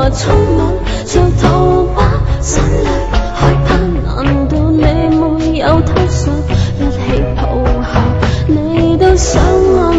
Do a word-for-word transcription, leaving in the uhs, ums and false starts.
和親吻，像桃花灑淚，害怕難道你沒有偷想，一起抱下你都想愛。